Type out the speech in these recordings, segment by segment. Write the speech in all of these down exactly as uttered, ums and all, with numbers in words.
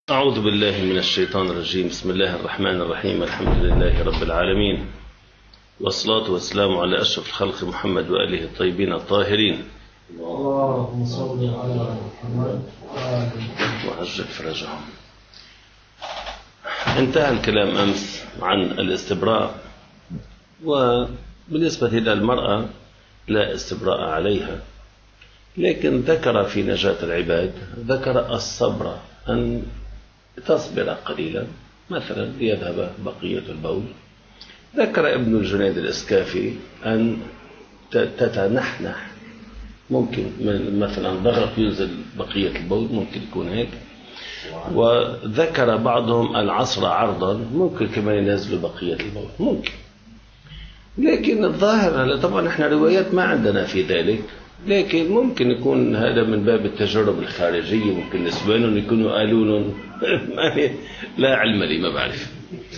أعوذ بالله من الشيطان الرجيم. بسم الله الرحمن الرحيم. الحمد لله رب العالمين، والصلاة والسلام على أشرف الخلق محمد وآله الطيبين الطاهرين. اللهم صل على محمد وعجل فرجهم. انتهى الكلام أمس عن الاستبراء، وبالنسبة إلى المرأة لا استبراء عليها، لكن ذكر في نجاة العباد ذكر الصبر، أن تصبر قليلا مثلا ليذهب بقية البول. ذكر ابن الجنيد الإسكافي أن تتنحنح، ممكن مثلا ضغط ينزل بقية البول، ممكن يكون هيك. وذكر بعضهم العصر عرضا، ممكن كمان ينزل بقية البول، ممكن. لكن الظاهر طبعا احنا روايات ما عندنا في ذلك، لكن ممكن يكون هذا من باب التجارب الخارجية، ممكن نسوانهم يكونوا قالون لا علم لي، ما بعرف.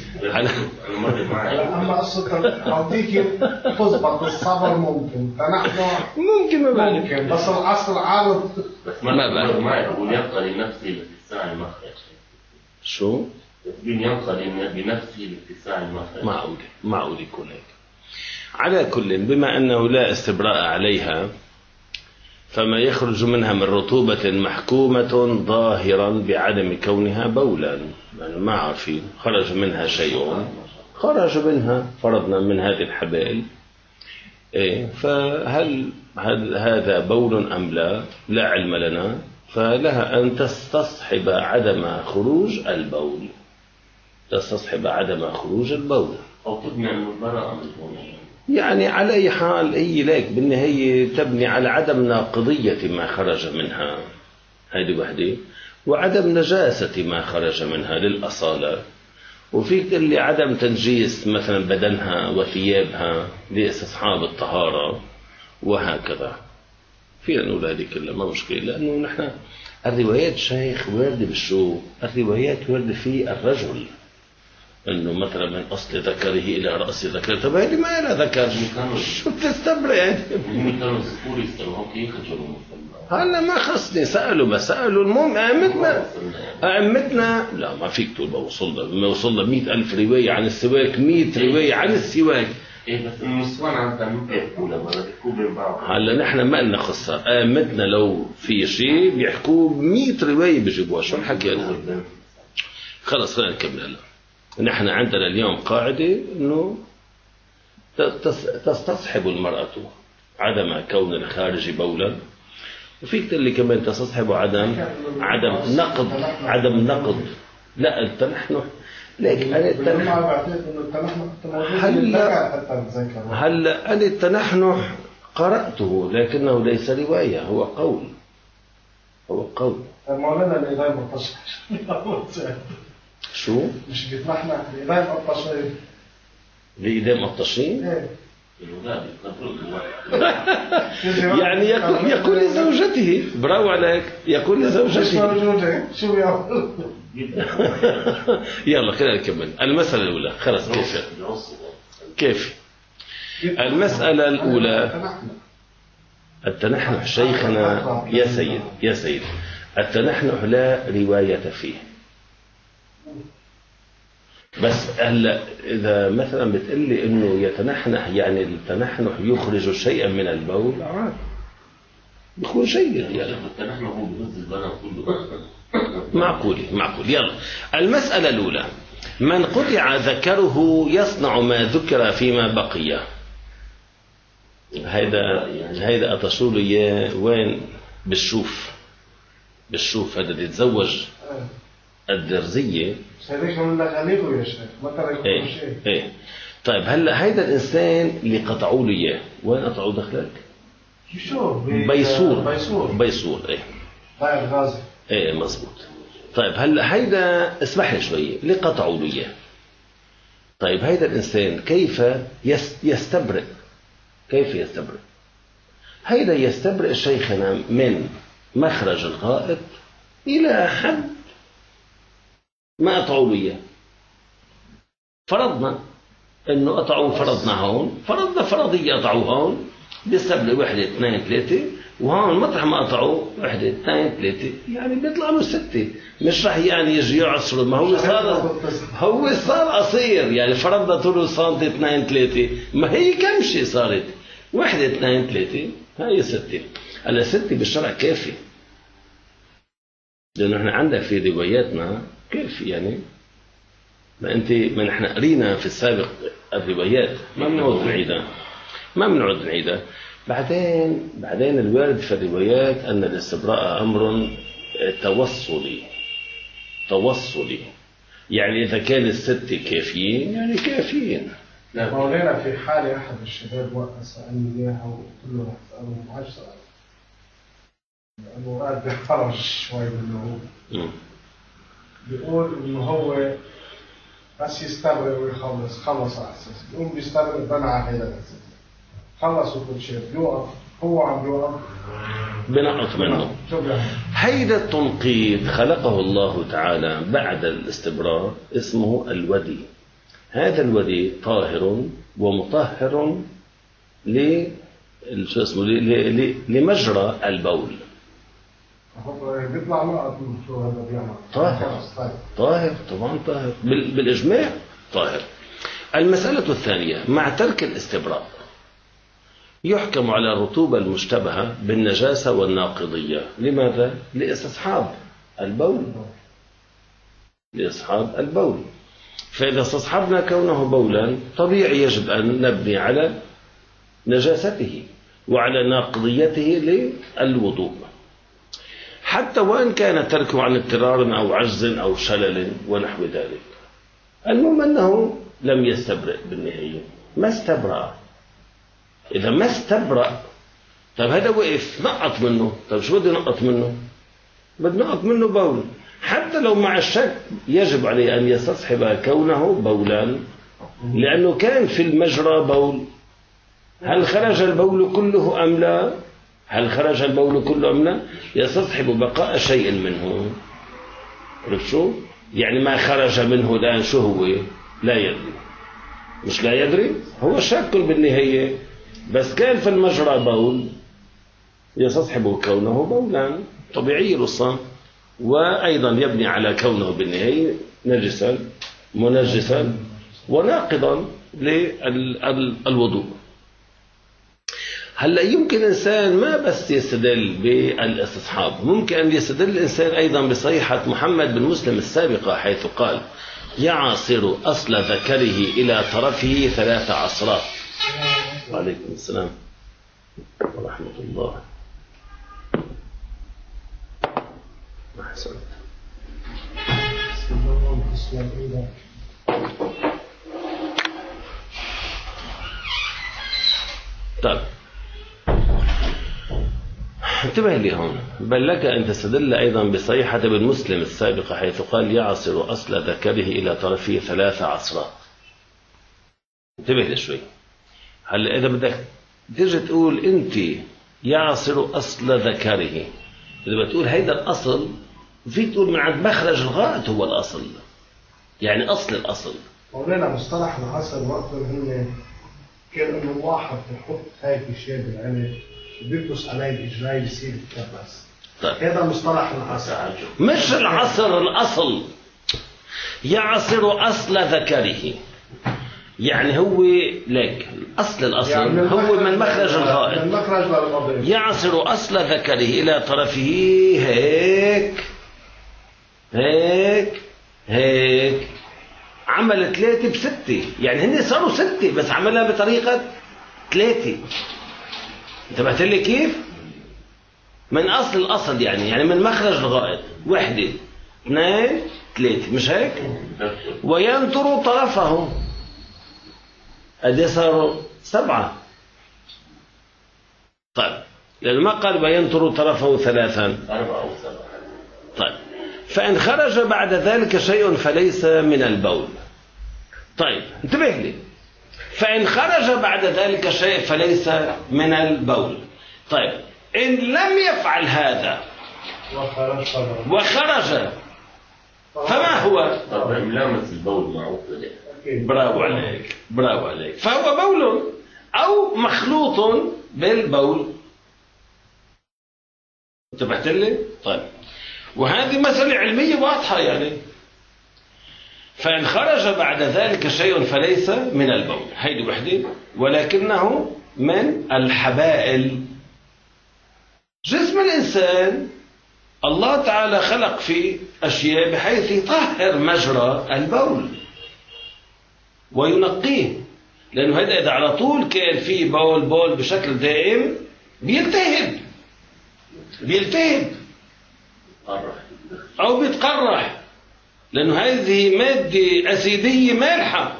أما قصة أعطيك تضبط الصبر ممكن، فنحن ممكن ما بعرف، ممكن بس العصر عارض ما بعرف. ما يقول يبقى لنفسه لاتساع المخرج. شو؟ يبقى بنفسه لاتساع المخرج. معقول معقول يكون هيك. على كل، بما أنه لا استبراء عليها، فما يخرج منها من رطوبة محكومة ظاهرا بعدم كونها بولا، يعني ما عارفين خرج منها شيء، خرج منها فرضنا من هذه الحبائل، إيه، فهل هذا بول أم لا؟ لا علم لنا، فلها أن تستصحب عدم خروج البول، تستصحب عدم خروج البول، أو تبني عن البراءة من هنا. يعني على أي حال هي لك بالنهاية تبني على عدم ناقضية ما خرج منها، هذه وحدة، وعدم نجاسة ما خرج منها للأصالة. وفيك اللي عدم تنجيس مثلا بدنها وثيابها لاستصحاب الطهارة وهكذا، فينا نقول هذه كلها ما مشكلة، لأنه نحن الروايات شيخ واردة بالشو، الروايات واردة في الرجل، انه مثلا من اصل ذكره الى راس ذكره. طب هذه ما لها ذكر، شو بتستبرئ يعني؟ كانوا الذكور يستلموا كيف يخرجوا. هلا ما خصني، سالوا ما سالوا، المهم ائمتنا ائمتنا لا ما فيك تقول ما وصلنا ما وصلنا مئة ألف روايه عن السواك، مئة روايه عن السواك. ايه بس النسوان عم بيحكوا لما بيحكوا بين بعض. هلا نحن ما لنا قصه، ائمتنا لو في شيء بيحكوا مئة روايه بيجيبوها، شو الحكي هذا؟ خلص خلينا نكمل. هلا نحن عندنا اليوم قاعدة أنه تستصحب المرأة عدم كون الخارج بولا، وفيك تقول لي كمان تستصحب عدم عدم نقض عدم نقض لا التنحنح. لكن أنا التنحنح هلا هلا أنا التنحنح قرأته لكنه ليس رواية، هو قول، هو قول. مولانا الإمام الطشاش شو؟ مش بيتنحنح الإمام الطشاش لإدام الطشين؟ ايه يعني يقول يقول لزوجته، برافو عليك، يقول مش لزوجته. موجودة، شو يقول؟ يلا خلينا نكمل المسألة الأولى. خلاص كيف كيف المسألة الأولى التنحنح. شيخنا يا سيد يا سيد التنحنح لا رواية فيه، بس هلا إذا مثلا بتقلي إنه يتنحنح يعني التنحنح يخرج شيئا من البول، عادي بيكون جيد يعني. التنحنح هو بينزل البراءة كله. معقولة معقول. يلا المسألة الأولى، من قطع ذكره يصنع ما ذكر فيما بقي. هيدا هيدا أتصول إياه وين؟ بالشوف، بالشوف. هذا اللي يتزوج الدرزية سيديك من لغانيكو يا شيخ، ما ترى ايه شيء. ايه. طيب هلا هيدا الإنسان اللي قطعوا له إياه، وين قطعوا دخلك؟ شو؟ بيسور بيسور بيسور ايه طيب غازي ايه مزبوط. طيب هلا هيدا اسمح لي شوية، اللي قطعوا له إياه، طيب هيدا الإنسان كيف يستبرئ؟ كيف يستبرئ؟ هيدا يستبرئ شيخنا من مخرج الغائط إلى حد ما قطعوا له إياه. فرضنا إنه قطعوا، فرضنا هون، فرضنا فرضية قطعوا هون، بيستبلي وحدة اثنين ثلاثة، وهون مطرح ما قطعوا وحدة اثنين ثلاثة يعني بيطلع له ستة. مش راح يعني يجي يعصروا، ما هو صار هو صار قصير، يعني فرضنا طوله سنتي اثنين ثلاثة، ما هي كمشة صارت وحدة اثنين ثلاثة، هاي ستة. هلا ستة بالشرع كافي، لأنه احنا عندنا في رواياتنا كافي، يعني ما انت ما نحن قرينا في السابق الروايات، ما بنعود نعيدها ما بنعود نعيدها بعدين بعدين الوارد في الروايات أن الاستبراء أمر توصلي توصلي يعني إذا كان الستة كافيين يعني كافيين. مولانا في حالة أحد الشباب وقت سألني إياها وقلت له رح أسأله معاش سؤال، لأنه راد بيخرج شوي منه، بيقول إنه هو بس يستبرئ ويخلص، خلص على أساس يقوم بيستبرئ بنى على هذا الأساس، خلص وكل شيء بيوقف، هو عم بيوقف بنقط منه. هيدا التنقيط خلقه الله تعالى بعد الاستبراء، اسمه الودي. هذا الودي طاهر ومطهر ل شو اسمه لمجرى البول. بيطلع نقط من شو هذا بيعمل. طاهر طاهر طبعا طاهر بالإجماع طاهر. المسألة الثانية مع ترك الاستبراء يحكم على الرطوبة المشتبهة بالنجاسة والناقضية. لماذا؟ لاستصحاب البول لاستصحاب البول فإذا استصحبنا كونه بولا طبيعي يجب أن نبني على نجاسته وعلى ناقضيته للوضوء، حتى وإن كان تركه عن اضطرار أو عجز أو شلل ونحو ذلك. المهم أنه لم يستبرئ بالنهاية، ما استبرأ. إذا ما استبرأ، طيب هذا وقف نقط منه، طيب شو بدي نقط منه؟ بدي نقط منه بول، حتى لو مع الشك يجب عليه أن يستصحب كونه بولا، لأنه كان في المجرى بول. هل خرج البول كله أم لا؟ هل خرج البول كله أم لا؟ يستصحب بقاء شيء منه. عرفت شو؟ يعني ما خرج منه الآن شو هو؟ لا يدري. مش لا يدري، هو شاك بالنهاية، بس كان في المجرى بول يستصحب كونه بولا طبيعي الصام، وأيضا يبني على كونه بالنهاية نجسا منجسا وناقضا للوضوء. هلا يمكن إنسان ما بس يستدل بالاستصحاب، ممكن أن يستدل الإنسان أيضا بصحيحة محمد بن مسلم السابقة، حيث قال: يعصر أصل ذكره إلى طرفه ثلاث عصرات. وعليكم السلام ورحمة الله. أحسنت. طيب انتبه لي هون، بل لك أن تستدل أيضا بصحيحة ابن مسلم السابقة، حيث قال: يعصر أصل ذكره إلى طرفه ثلاث عصرات. انتبه لي شوي. هلا إذا بدك تيجي تقول أنت يعصر أصل ذكره، إذا بتقول هيدا الأصل، في تقول من عند مخرج الغائط هو الأصل، يعني أصل الأصل. مولانا مصطلح العصر وقتهم هن كان إنه واحد بحط هيك شيء بالعلم بيلبس عليه الإجراء يصير يتكبس. طيب هذا مصطلح العصر. مش العصر الأصل، يعصر أصل ذكره، يعني هو لك أصل الأصل يعني هو من مخرج الغائط، من مخرج للمضيق. يعصر أصل ذكره إلى طرفه هيك هيك هيك، عمل ثلاثة بستة، يعني هن صاروا ستة بس عملها بطريقة ثلاثة. انتبهت لي كيف؟ من أصل الأصل، يعني يعني من مخرج الغائط، وحدة اثنين ثلاثة، مش هيك؟ وينطر طرفه، أدي صاروا سبعة. طيب لأنه ما قال وينطر طرفه ثلاثا، أربعة أو سبعة. طيب فإن خرج بعد ذلك شيء فليس من البول. طيب انتبه لي، فإن خرج بعد ذلك شيء فليس من البول. طيب إن لم يفعل هذا وخرج فما هو؟ طبعا ملامس البول معه. برافو عليك برافو عليك، فهو بول. أو مخلوط بالبول. انتبهت لي؟ طيب، وهذه مسألة علمية واضحة يعني. فإن خرج بعد ذلك شيء فليس من البول، هيدي وحدة، ولكنه من الحبائل. جسم الإنسان الله تعالى خلق فيه أشياء بحيث يطهر مجرى البول وينقيه، لأنه هذا إذا على طول كان فيه بول بول بشكل دائم بيلتهب بيلتهب أو بيتقرح، لأنه هذه مادة أسيدية مالحة،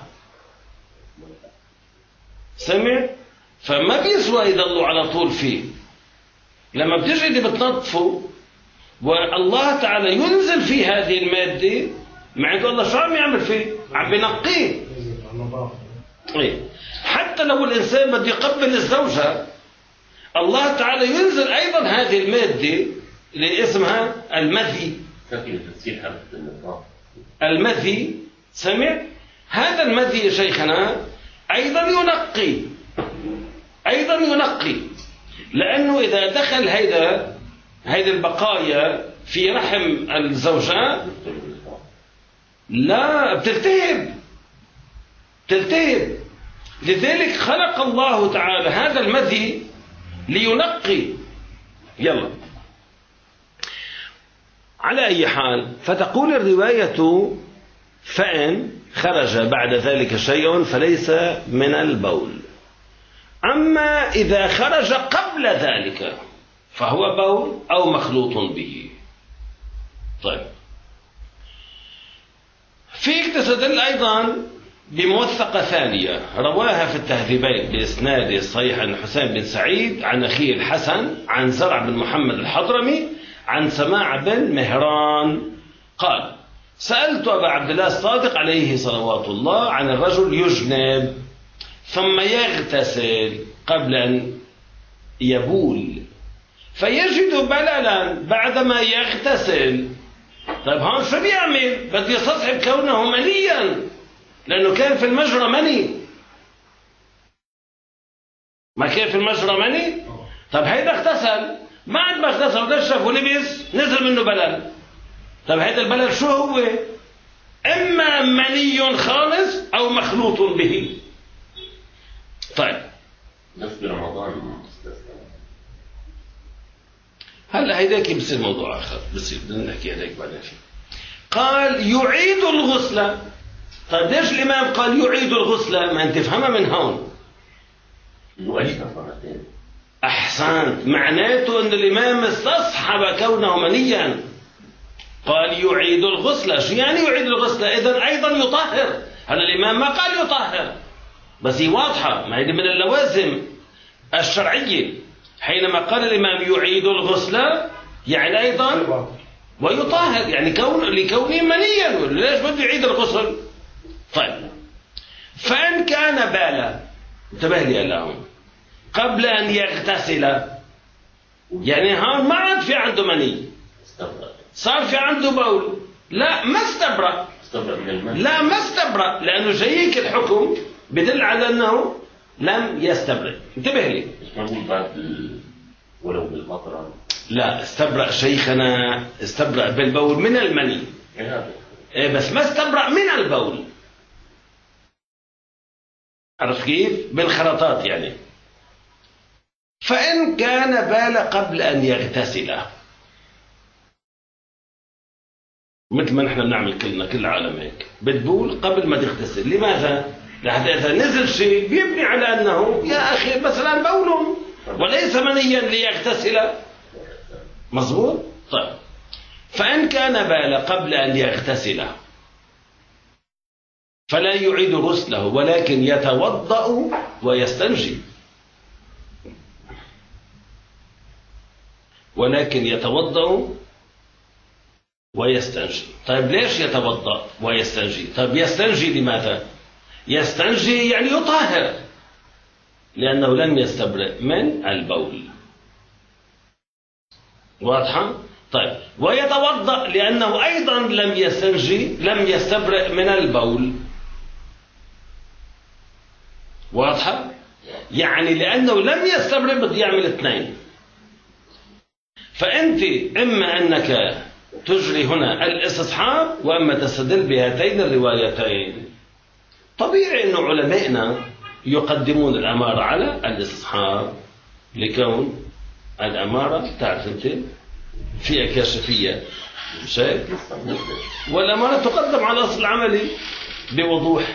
سمع؟ فما بيسوى يضلوا على طول فيه. لما بتجي بتنظفه والله تعالى ينزل فيه هذه المادة، مع أنه الله شو عم يعمل فيه؟ عم بينقيه. إيه. حتى لو الإنسان بده يقبل الزوجة، الله تعالى ينزل أيضا هذه المادة اللي اسمها المذي. المذي، سمع؟ هذا المذي يا شيخنا أيضا ينقي، أيضا ينقي، لأنه إذا دخل هيدا هيدا البقايا في رحم الزوجة لا بتلتهب بتلتهب. لذلك خلق الله تعالى هذا المذي لينقي. يلا، على أي حال، فتقول الرواية: فإن خرج بعد ذلك شيء فليس من البول. أما إذا خرج قبل ذلك فهو بول أو مخلوط به. طيب، فيك تستدل أيضا بموثقة ثانية رواها في التهذيبين بإسناد صحيح عن حسين بن سعيد عن أخيه الحسن عن زرع بن محمد الحضرمي عن سماع بن مهران قال: سألت أبا عبد الله الصادق عليه صلوات الله عن الرجل يجنب ثم يغتسل قبل أن يبول فيجد بللا بعدما يغتسل. طيب هون شو بيعمل؟ بده يستصحب كونه منيا، لأنه كان في المجرى مني. ما كان في المجرى مني؟ طيب هيدا اغتسل، بعد ما اغتسل ونشف ولبس نزل منه بلل. طيب هيدا البلل شو هو؟ إما مني خالص أو مخلوط به. طيب، بس برمضان هلا هيداك بصير موضوع آخر، بصير بدنا نحكي هيداك بعدين فيه. قال: يعيد الغسل. طيب ليش الإمام قال يعيد الغسل؟ ما أنت تفهمها من هون. أحسنت، معناته أن الإمام استصحب كونه منيا. قال يعيد الغسل. شو يعني يعيد الغسل؟ إذن أيضا يطهر. هلا الإمام ما قال يطهر، بس هي واضحة، ما هي من اللوازم الشرعية. حينما قال الإمام يعيد الغسل يعني أيضا ويطهر، يعني كون لكونه منيا. ليش بده يعيد الغسل؟ طيب، فإن كان بالا، انتبه لي الآن، قبل أن يغتسل، يعني هون ما عاد في عنده مني، صار في عنده بول. لا، ما استبرأ، لا ما استبرأ، لأنه جايك الحكم بدل على أنه لم يستبرأ. انتبه لي، ولو بالمطر. لا، استبرأ شيخنا، استبرأ بالبول من المني. إيه، بس ما استبرأ من البول. عرفت كيف؟ بالخرطات يعني. فإن كان بال قبل أن يغتسل، مثل ما نحن بنعمل كلنا، كل العالم هيك بتبول قبل ما تغتسل. لماذا؟ لأن إذا نزل شيء بيبني على أنه يا أخي مثلا بول وليس منيا ليغتسل. مظبوط؟ طيب، فإن كان بال قبل أن يغتسل فلا يعيد غسله، ولكن يتوضأ ويستنجي. ولكن يتوضأ ويستنجي. طيب ليش يتوضأ ويستنجي؟ طيب يستنجي لماذا؟ يستنجي يعني يطهر، لأنه لم يستبرئ من البول. واضحة؟ طيب، ويتوضأ لأنه أيضا لم يستنجي، لم يستبرئ من البول. واضحة؟ يعني لأنه لم يستبرئ بده يعمل اثنين. فأنت إما أنك تجري هنا الاستصحاب وأما تستدل بهاتين الروايتين. طبيعي أنه علمائنا يقدمون الأمارة على الاستصحاب لكون الأمارة تعرف أنت فيها كاشفية شيء، والأمارة تقدم على الأصل العملي بوضوح.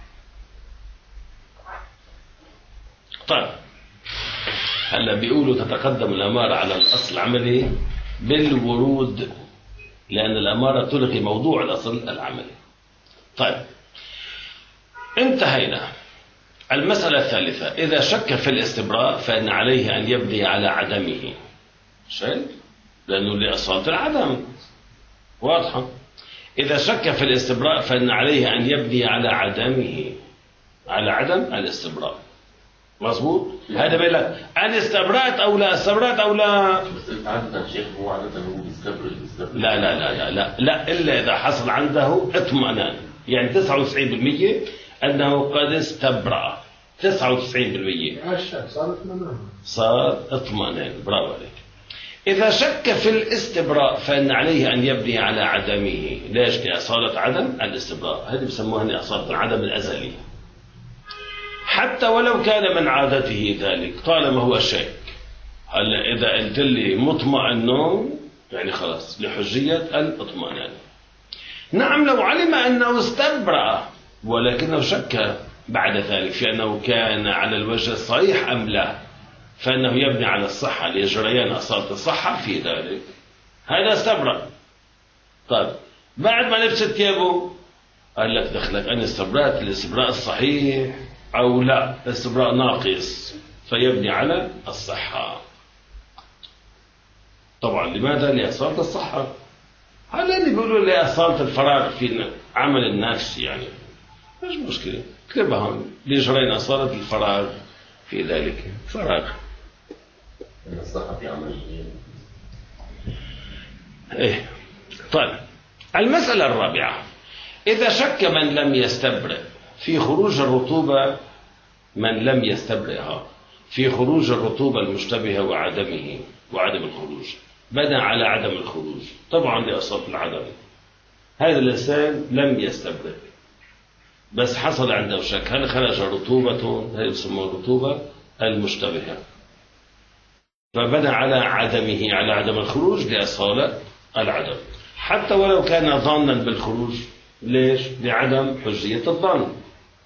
طيب هلا بيقولوا تتقدم الأمارة على الأصل العملي بالورود، لأن الأمارة تلغي موضوع الأصل العملي. طيب انتهينا. المسألة الثالثة، إذا شك في الاستبراء فإن عليه أن يبني على عدمه. شيء لأنه لأصالة العدم واضحة. إذا شك في الاستبراء فإن عليه أن يبني على عدمه، على عدم الاستبراء. مظبوط؟ هذا بيقول لك أنا استبرأت أو لا استبرأت أو لا. بس عادة شيخ هو عادة هو بيستبرئ بيستبرئ لا لا لا لا لا لا إلا إذا حصل عنده اطمئنان، يعني تسعة وتسعين بالمئة أنه قد استبرأ. تسعة وتسعين بالمئة عشان صار اطمئنان، صار اطمئنان. برافو عليك. إذا شك في الاستبراء فإن عليه أن يبني على عدمه. ليش؟ لأصالة عدم الاستبراء. هذه بسموها أصالة العدم الأزلي، حتى ولو كان من عادته ذلك طالما هو شاك. هلا إذا قلت لي مطمئن يعني خلاص لحجية الاطمئنان. نعم لو علم أنه استبرأ ولكنه شك بعد ذلك في أنه كان على الوجه الصحيح أم لا، فإنه يبني على الصحة لجريان أصالة الصحة في ذلك. هذا استبرأ. طيب بعد ما لبست ثيابه قال لك دخلك أنا استبرأت الاستبراء الصحيح أو لا استبراء ناقص، فيبني على الصحة. طبعا لماذا؟ لأصالة الصحة. هلا اللي بيقولوا لأصالة الفراغ في عمل النفس، يعني مش مشكلة اكتبها هون لجرين أصالة الفراغ في ذلك فراغ. الصحة في عمل إيه. طيب المسألة الرابعة، إذا شك من لم يستبرئ في خروج الرطوبة، من لم يستبرئها في خروج الرطوبة المشتبهة وعدمه وعدم الخروج، بنى على عدم الخروج طبعا لأصالة العدم. هذا الإنسان لم يستبرئ بس حصل عنده شك هل خرج رطوبة، هذه يسمى الرطوبة المشتبهة، فبنى على عدمه على عدم الخروج لأصالة العدم، حتى ولو كان ظانا بالخروج. ليش؟ لعدم حجية الظن.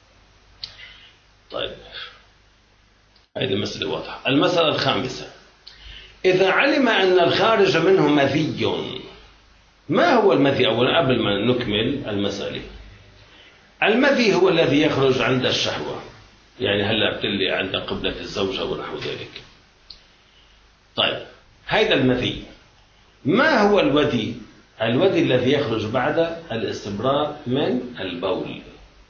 طيب هذه المسألة واضحة. المسألة الخامسة، إذا علم أن الخارج منه مذي. ما هو المذي أولا قبل ما نكمل المسألة؟ المذي هو الذي يخرج عند الشهوة، يعني هلا بتلي عند قبلة الزوجة ونحو ذلك. طيب هذا المذي. ما هو الودي؟ الودي الذي يخرج بعد الاستبراء من البول،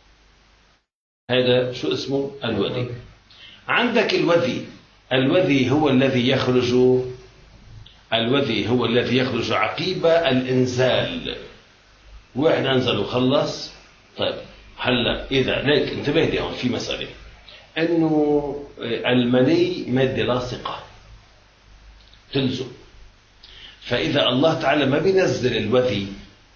هذا شو اسمه؟ الودي. عندك الودي، الودي هو الذي يخرج الودي هو الذي يخرج عقيب الإنزال. واحد أنزل وخلص. طيب هلا إذا ليك انتبه لي هون في مسألة، إنه المني مادة لاصقة تلزق، فإذا الله تعالى ما بينزل الودي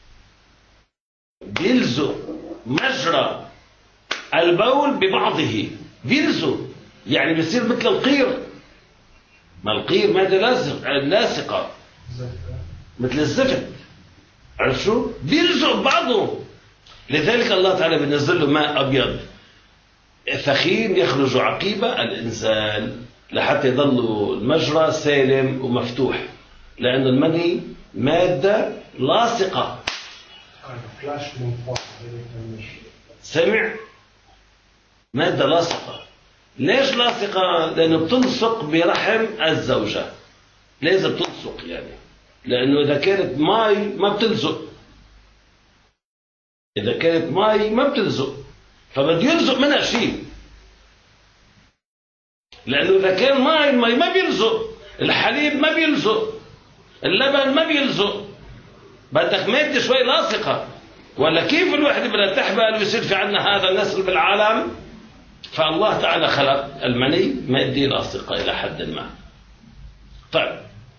بيلزق مجرى البول ببعضه، بيلزق يعني بيصير مثل القير. ما القير مادة لاصقة مثل الزفت، عرفت شو؟ بيلزق بعضه. لذلك الله تعالى بينزل له ماء أبيض ثخين يخرج عقيب الإنزال لحتى يضل المجرى سالم ومفتوح، لأن المني مادة لاصقة. سمع؟ مادة لاصقة. ليش لاصقة؟ لأنه بتلصق برحم الزوجة، لازم تلصق يعني، لأنه إذا كانت ماي ما بتلزق، إذا كانت ماي ما بتلزق، فبده يلزق منها شيء، لأنه إذا كان ماي الماي ما بيلزق، الحليب ما بيلزق، اللبن ما بيلزق، بدك مادة شوي لاصقة. ولا كيف الوحدة بدها تحبل ويصير في عندنا هذا النسل بالعالم؟ فالله تعالى خلق المني مادي لاصقة إلى حد ما. طيب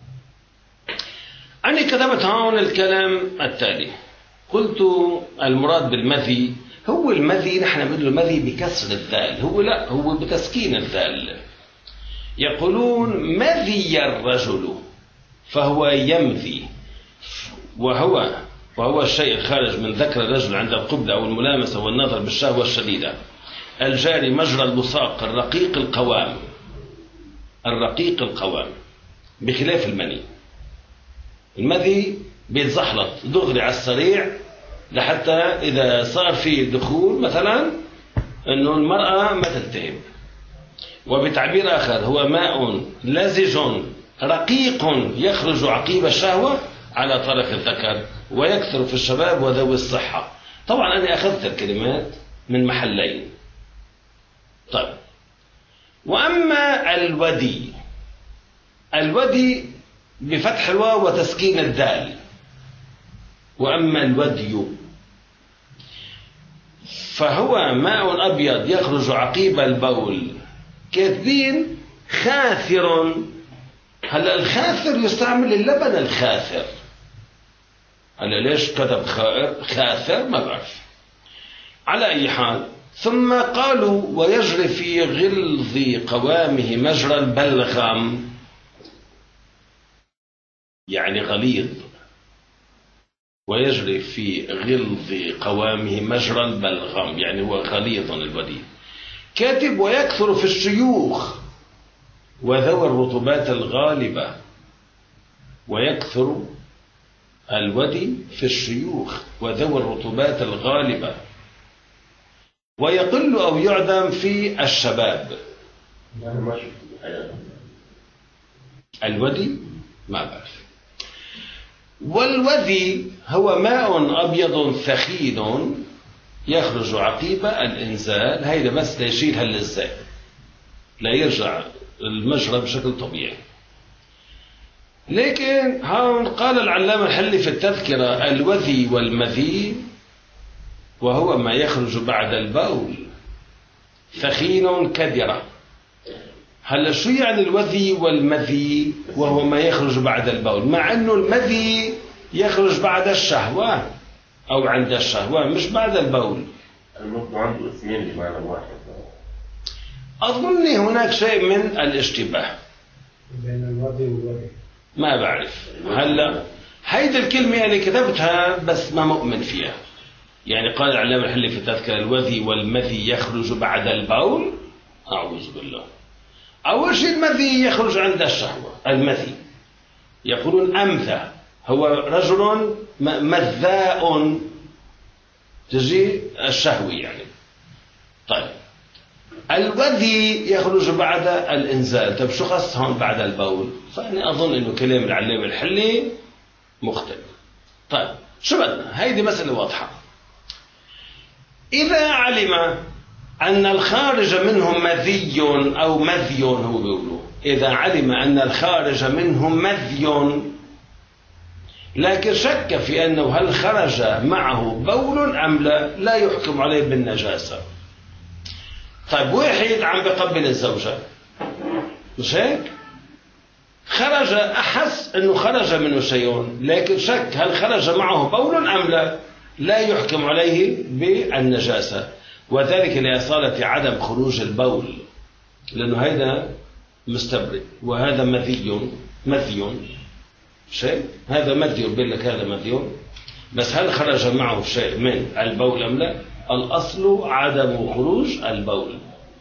أنا كتبت هون الكلام التالي، قلت المراد بالمذي هو المذي، نحن بنقول المذي بكسر الذال، هو لا، هو بتسكين الذال. يقولون مذي الرجل فهو يمذي، وهو وهو الشيء الخارج من ذكر الرجل عند القبلة أو الملامسة والنظر بالشهوة الشديدة، الجاري مجرى البصاق الرقيق القوام، الرقيق القوام، بخلاف المني. المذي بيتزحلط دغري على السريع، لحتى إذا صار فيه دخول مثلا أنه المرأة ما تلتهب. وبتعبير آخر هو ماء لزج رقيق يخرج عقيب الشهوة على طرف الذكر ويكثر في الشباب وذوي الصحة. طبعا أنا أخذت الكلمات من محلين. طيب، وأما الودي، الودي بفتح الواو وتسكين الدال، وأما الودي فهو ماء أبيض يخرج عقيب البول، كاتبين خاثر. هلا الخاثر يستعمل اللبن الخاثر، هلا ليش كتب خاثر ما بعرف. على أي حال، ثم قالوا ويجري في غلظ قوامه مجرى البلغم، يعني غليظ، ويجري في غلظ قوامه مجرى البلغم، يعني هو غليظ الودي. كاتب ويكثر في الشيوخ وذوي الرطوبات الغالبة، ويكثر الودي في الشيوخ وذوي الرطوبات الغالبة، ويقل أو يعدم في الشباب. الودي ما بعرف. والودي هو ماء أبيض ثخين يخرج عقيب الإنزال، هيدا بس ليشيل هاللزاق لا يرجع المجرى بشكل طبيعي. لكن هون قال العلامة الحلي في التذكرة الوذي والمذي وهو ما يخرج بعد البول ثخين كدرة. هلا شو يعني الوذي والمذي وهو ما يخرج بعد البول، مع انه المذي يخرج بعد الشهوة او عند الشهوة مش بعد البول. الموضوع عنده اسمين بمعنى واحد. اظن هناك شيء من الاشتباه بين الوذي والوذي، ما بعرف. هلا هيدي الكلمة اللي كتبتها بس ما مؤمن فيها. يعني قال العلامة الحلي في التذكرة الوذي والمذي يخرج بعد البول، أعوذ بالله. أول شيء المذي يخرج عند الشهوة، المذي يقولون أمذى، هو رجل مذاء تجي الشهوي يعني. طيب الوذي يخرج بعد الإنزال. طيب شو خص هون بعد البول؟ فأنا أظن إنه كلام العلامة الحلي مختلف. طيب شو بدنا؟ هيدي مسألة واضحة. إذا علم أن الخارج منه مذي أو مذي، هو بيقولوا إذا علم أن الخارج منه مذي لكن شك في أنه هل خرج معه بول أم لا، لا يحكم عليه بالنجاسة. طيب واحد عم بقبل الزوجة، مش هيك؟ خرج، أحس أنه خرج منه شيء لكن شك هل خرج معه بول أم لا، لا يحكم عليه بالنجاسة، وذلك لأصالة عدم خروج البول، لأنه هذا مستبرد وهذا مذي مذي شيء، هذا مذي بقول لك هذا مذي، بس هل خرج معه شيء من البول أم لا؟ الأصل عدم خروج البول،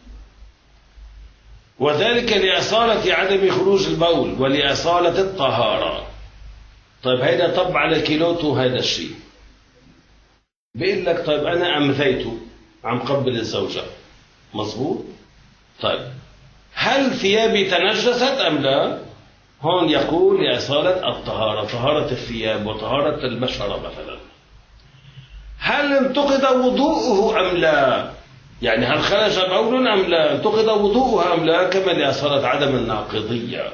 وذلك لأصالة عدم خروج البول ولأصالة الطهارة. طيب هيدا طب على كيلوته هذا الشيء. بيقول لك طيب أنا أمذيته عم قبل الزوجة، مظبوط؟ طيب هل ثيابي تنجست أم لا؟ هون يقول لأصالة الطهارة، طهارة الثياب وطهارة البشرة مثلا. هل انتقد وضوءه أم لا؟ يعني هل خرج بول أم لا؟ انتقد وضوءه أم لا؟ كما لأصالة عدم الناقضية،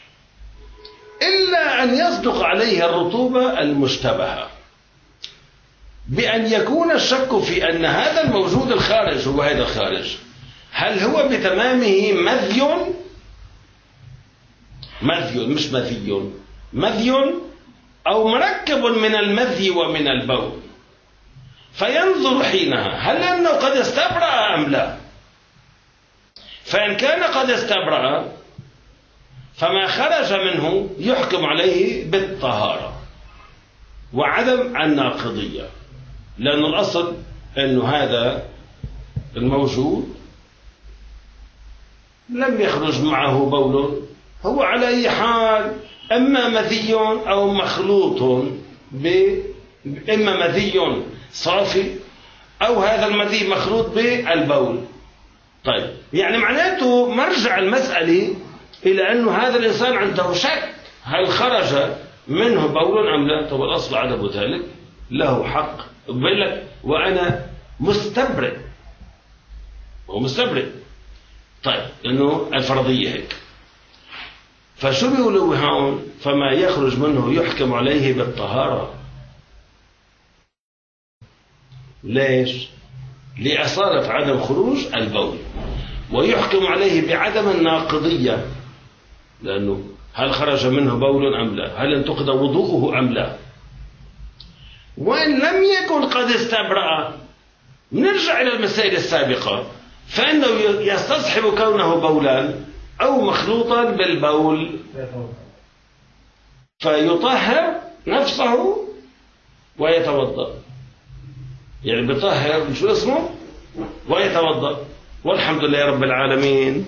إلا أن يصدق عليه الرطوبة المشتبهة، بأن يكون الشك في أن هذا الموجود الخارج هو هذا الخارج، هل هو بتمامه مذي مذي مش مذي مذي أو مركب من المذي ومن البول، فينظر حينها هل أنه قد استبرأ أم لا. فإن كان قد استبرأ فما خرج منه يحكم عليه بالطهارة وعدم الناقضية، لأن الأصل أنه هذا الموجود لم يخرج معه بول، هو على أي حال إما مذي أو مخلوط ب إما مذي صافي أو هذا المذي مخلوط بالبول. طيب يعني معناته مرجع المسألة إلى أنه هذا الإنسان عنده شك هل خرج منه بول أم لا. طب الأصل عدم ذلك، له حق بقول لك وأنا مستبرئ، هو مستبرئ. طيب إنه الفرضية هيك، فشو بيقولوا هون؟ فما يخرج منه يحكم عليه بالطهارة. ليش؟ لأصالة عدم خروج البول، ويحكم عليه بعدم الناقضية، لأنه هل خرج منه بول أم لا، هل انتقد وضوءه أم لا. وإن لم يكن قد استبرأ نرجع إلى المسائل السابقة، فإنه يستصحب كونه بولا أو مخلوطا بالبول فيطهر نفسه ويتوضأ، يعني بيطهر شو اسمه ويتوضأ. والحمد لله رب العالمين.